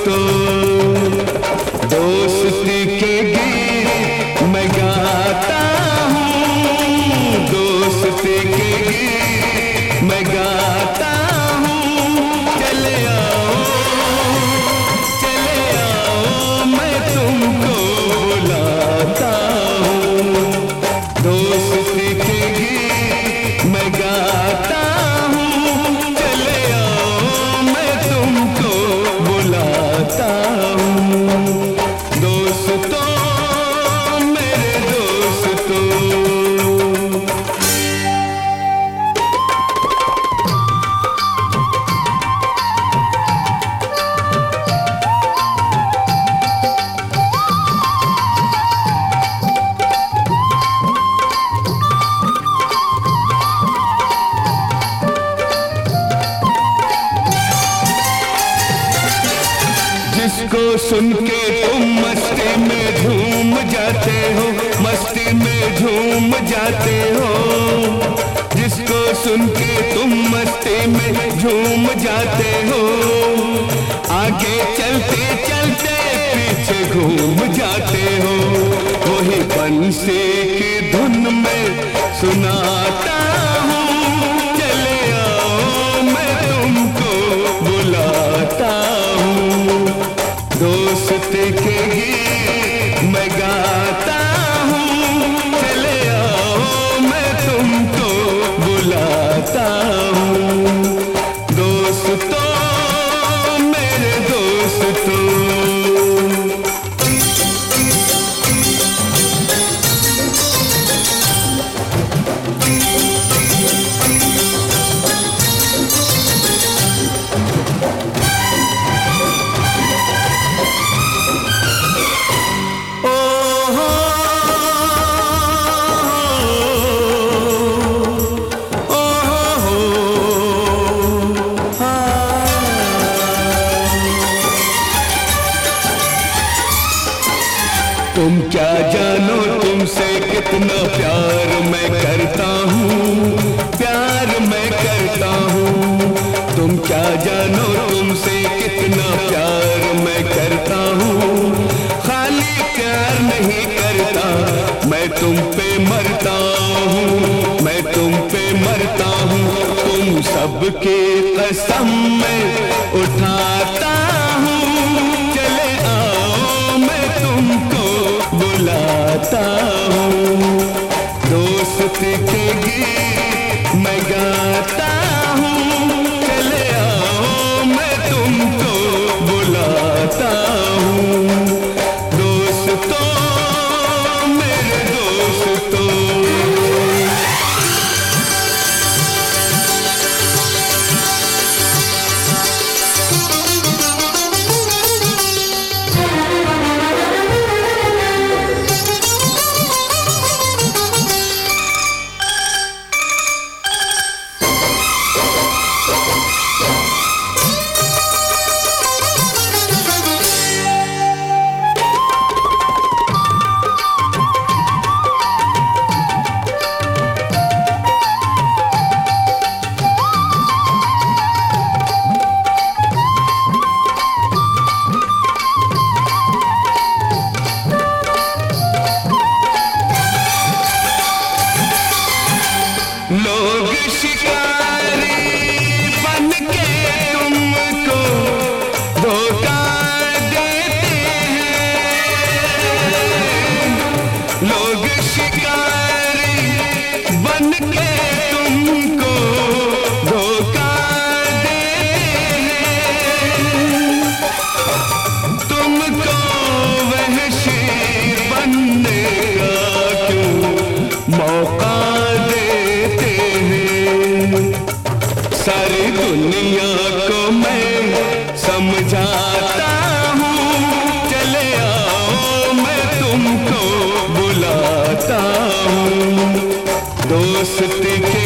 दोस्तों, दोस्ती के गीत मैं गाता हूँ, दोस्ती के गीत मैं गाता हूँ। चले आओ, चले आओ, मैं तुमको बुलाता हूँ, दोस्ती के गीत मैं गाता हूँ। चले आओ, मैं तुमको बुलाता हूँ, दोस्तों, मेरे दोस्तों। जिसको सुन के तुम मस्ती में झूम जाते हो, मस्ती में झूम जाते हो, जिसको सुन के तुम मस्ती में झूम जाते हो, आगे चलते चलते पीछे घूम जाते हो, वही बंसी की धुन में सुनाता हूँ। चले आओ, मैं तुमको बुलाता हूँ, दोस्ती के गीत मैं गाता हूँ। चले आओ, मैं तुमको बुलाता हूँ, दोस्तों, मेरे दोस्तों। तुम क्या जानो तुमसे कितना प्यार मैं करता हूँ, प्यार मैं करता हूँ। तुम क्या जानो तुमसे कितना प्यार मैं करता हूँ, खाली प्यार नहीं करता, मैं तुम पे मरता हूँ, मैं तुम पे मरता हूँ। तुम सबके कसम मैं उठाता हूँ। चले आओ, मैं तुमको बुलाता हूँ, दोस्ती के गीत मैं गाता हूँ। चले आओ, मैं तुमको बुलाता हूँ, दोस्तों, मेरे दोस्तों। लोग शिकारी बन के तुमको धोखा देते हैं, लोग शिकारी बन के तुमको धोखा देते हैं, तुमको वहशी बनने का क्यों मौका सारी दुनिया को मैं समझाता हूँ। चले आओ, मैं तुमको बुलाता हूँ, दोस्ती के